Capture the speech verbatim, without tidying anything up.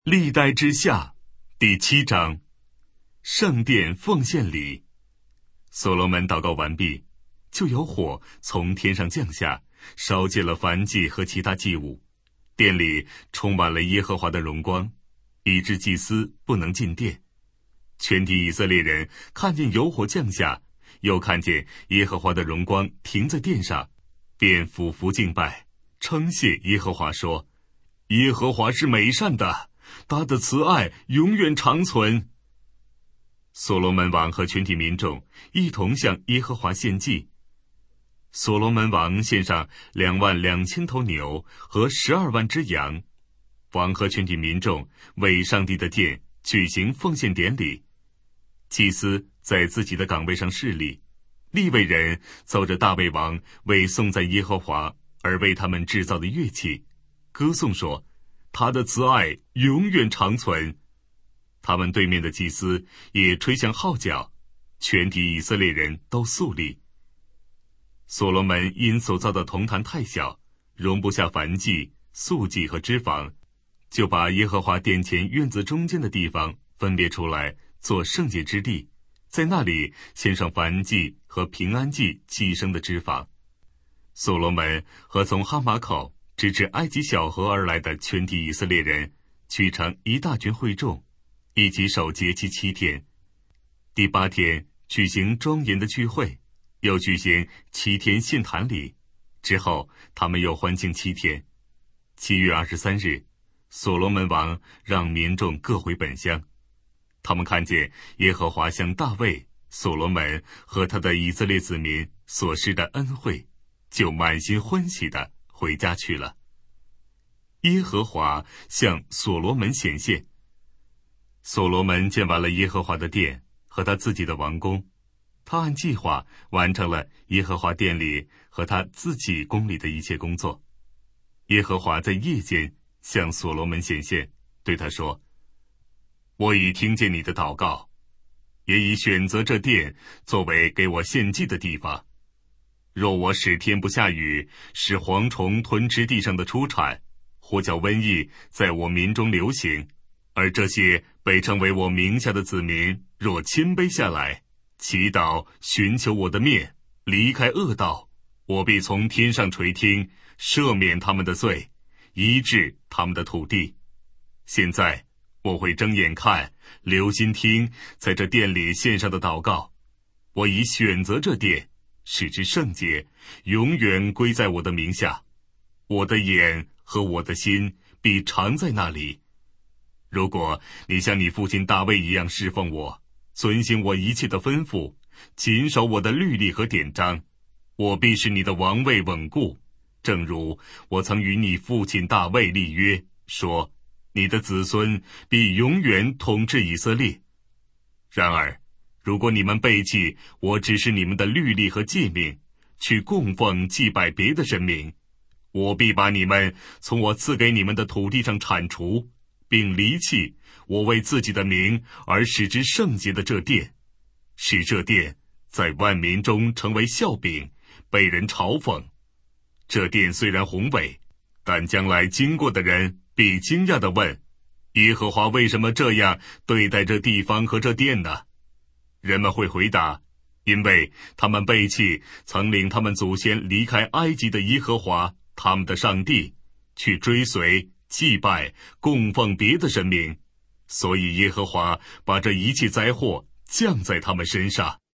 历代之下第七章，圣殿奉献礼。所罗门祷告完毕，就有火从天上降下，烧尽了燔祭和其他祭物，殿里充满了耶和华的荣光，以致祭司不能进殿。全体以色列人看见有火降下，又看见耶和华的荣光停在殿上，便俯伏敬拜，称谢耶和华说：耶和华是美善的，他的慈爱永远长存。所罗门王和全体民众一同向耶和华献祭。所罗门王献上两万两千头牛和十二万只羊。王和全体民众为上帝的殿举行奉献典礼。祭司在自己的岗位上侍立，利未人奏着大卫王为颂赞耶和华而为他们制造的乐器，歌颂说：他的慈爱永远长存。他们对面的祭司也吹响号角，全体以色列人都肃立。所罗门因所造的铜坛太小，容不下燔祭、素祭和脂肪，就把耶和华殿前院子中间的地方分别出来做圣洁之地，在那里献上燔祭和平安祭祭牲的脂肪。所罗门和从哈马口直至埃及小河而来的全体以色列人聚成一大群会众，一起守节期七天。第八天举行庄严的聚会，又举行七天献坛礼，之后他们又欢庆七天。七月二十三日，所罗门王让民众各回本乡。他们看见耶和华向大卫、所罗门和他的以色列子民所施的恩惠，就满心欢喜地回家去了。耶和华向所罗门显现。所罗门建完了耶和华的殿和他自己的王宫，他按计划完成了耶和华殿里和他自己宫里的一切工作。耶和华在夜间向所罗门显现，对他说：我已听见你的祷告，也已选择这殿作为给我献祭的地方。若我使天不下雨，使蝗虫吞吃地上的出产，或叫瘟疫在我民中流行，而这些被称为我名下的子民若谦卑下来，祈祷寻求我的面，离开恶道，我必从天上垂听，赦免他们的罪，医治他们的土地。现在我会睁眼看，留心听，在这殿里献上的祷告。我已选择这殿，使之圣洁，永远归在我的名下。我的眼和我的心必常在那里。如果你像你父亲大卫一样侍奉我，遵行我一切的吩咐，谨守我的律例和典章，我必使你的王位稳固，正如我曾与你父亲大卫立约，说你的子孙必永远统治以色列。然而，如果你们背弃我指示你们的律例和诫命，去供奉祭拜别的神明，我必把你们从我赐给你们的土地上铲除，并离弃我为自己的名而使之圣洁的这殿，使这殿在万民中成为笑柄，被人嘲讽。这殿虽然宏伟，但将来经过的人必惊讶地问：耶和华为什么这样对待这地方和这殿呢？人们会回答：因为他们背弃曾领他们祖先离开埃及的耶和华他们的上帝，去追随、祭拜、供奉别的神明，所以耶和华把这一切灾祸降在他们身上。